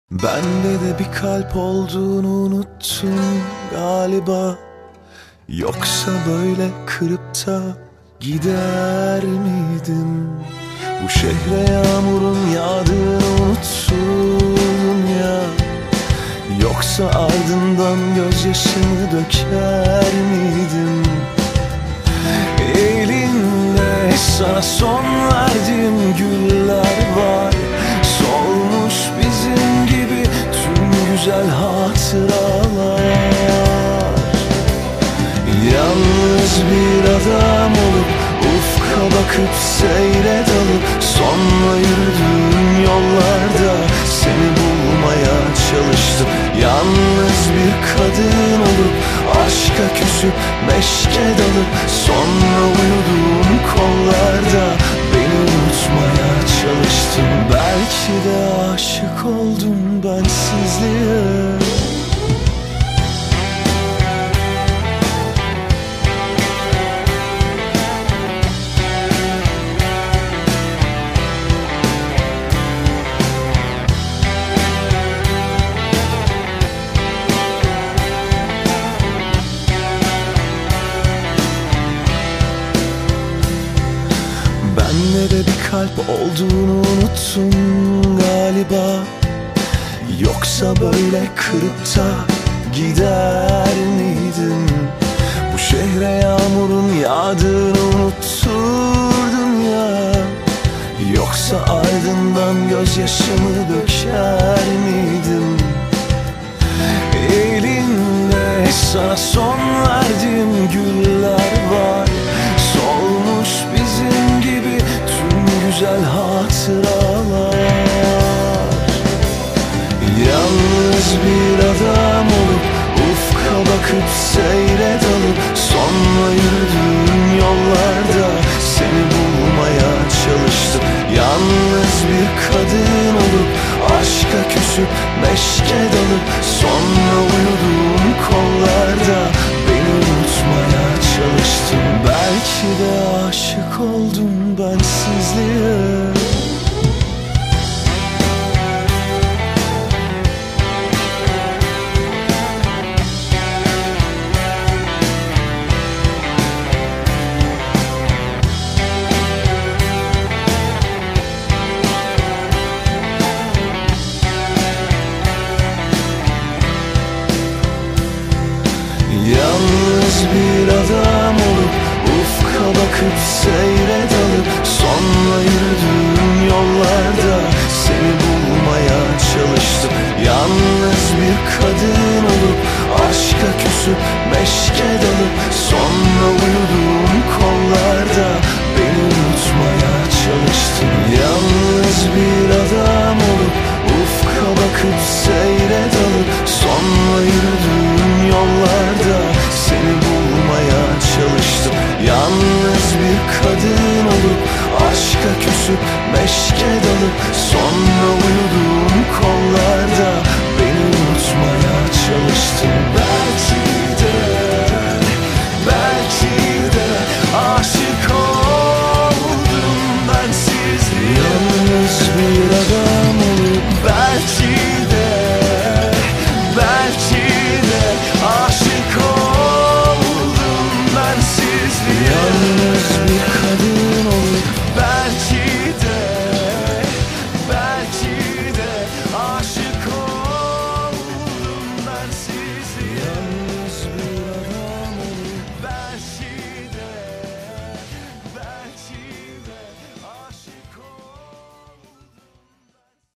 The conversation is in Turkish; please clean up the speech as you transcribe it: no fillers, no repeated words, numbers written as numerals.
Bende de bir kalp olduğunu unuttum galiba. Yoksa böyle kırıp da gider miydim? Bu şehre yağmurun yağdığını unuttun ya. Yoksa ardından gözyaşımı döker miydim? Elinde sana son verdiğim güller var. Solmuş bizim gibi tüm güzel hatıralar. Yalnız bir adam olup ufka bakıp seyre dalıp sonra yürüdüğüm yollarda seni bulmaya çalıştım. Yalnız bir kadın olup aşka küsüp meşke dalıp sonra uyuduğum kollarda beni unutmaya çalıştım. Belki de aşık oldum bensizliğe. Bende de bir kalp olduğunu unuttum galiba. Yoksa böyle kırıp da gider miydim? Bu şehre yağmurun yağdığını unutturdun ya. Yoksa ardından gözyaşımı döker miydim? Elinde sana son verdiğim güller var. Solmuş bizim gibi tüm güzel hatıralar. Yalnız bir adam olup ufka bakıp seyre dalıp sonra yürüdüğüm yollarda seni bulmaya çalıştım. Yalnız bir kadın olup aşka küsüp meşke dalıp sonra uyuduğum kollarda beni unutmaya çalıştım. Belki de aşık oldum bensizliğe. Yalnız bir adam olup ufka bakıp seyre dalıp sonra yürüdüğüm yollarda seni bulmaya çalıştım. Yalnız bir kadın olup aşka küsüp